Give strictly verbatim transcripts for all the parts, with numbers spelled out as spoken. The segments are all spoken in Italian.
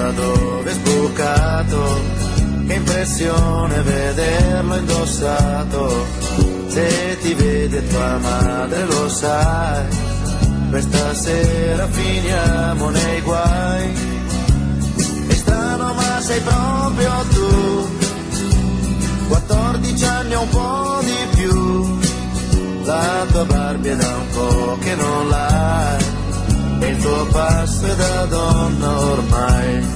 da dove è sbucato, che impressione vederlo indossato. Se ti vede tua madre lo sai, questa sera finiamo nei guai. È strano ma sei proprio tu, quattordici anni o un po' di più. La tua Barbie è da un po' che non l'hai, e il tuo passo è da donna ormai.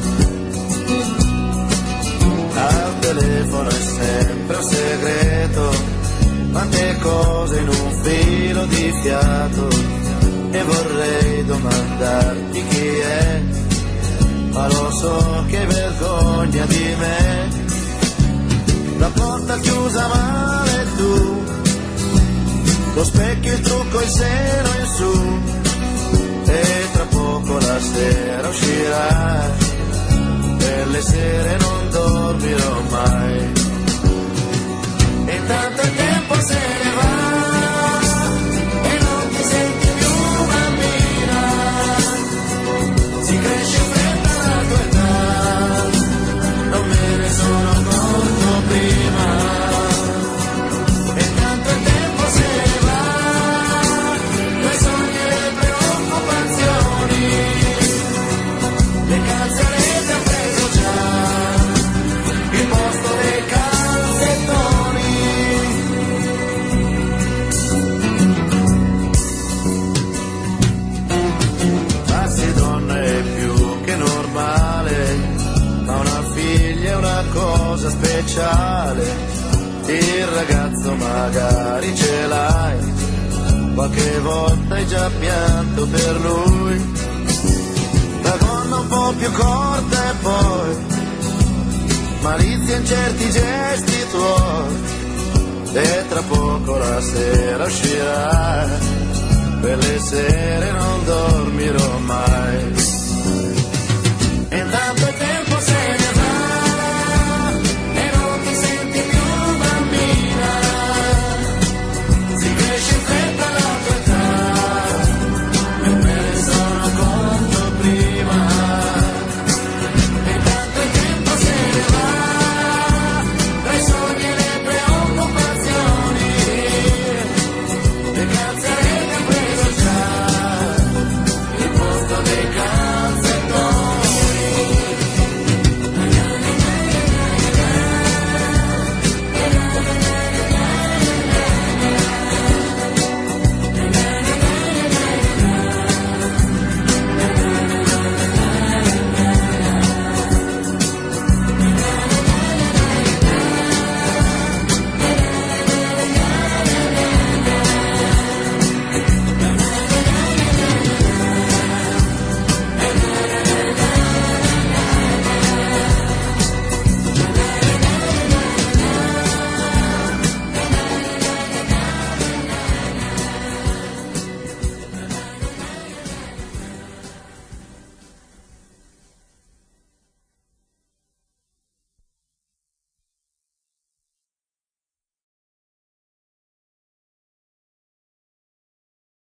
Al telefono è sempre un segreto, quante cose in un filo di fiato, e vorrei domandarti chi è, ma lo so che vergogna di me. La porta chiusa male tu, lo specchio, il trucco, il seno in su, e tra poco la sera uscirà, per le sere non dormirò mai. E intanto il tempo se ne va e non ti senti più bambina, si cresce in fretta la tua età, non me ne sono accorto prima. E intanto il tempo se ne va, i sogni e le preoccupazioni, le calzarete ha preso già il posto dei calzettoni. Farsi donna è più che normale, ma una figlia è una cosa speciale. Il ragazzo magari ce l'hai, qualche volta hai già pianto per lui. La gonna un po' più corta e poi malizia in certi gesti tuoi, e tra poco la sera uscirà, per le sere non dormirai.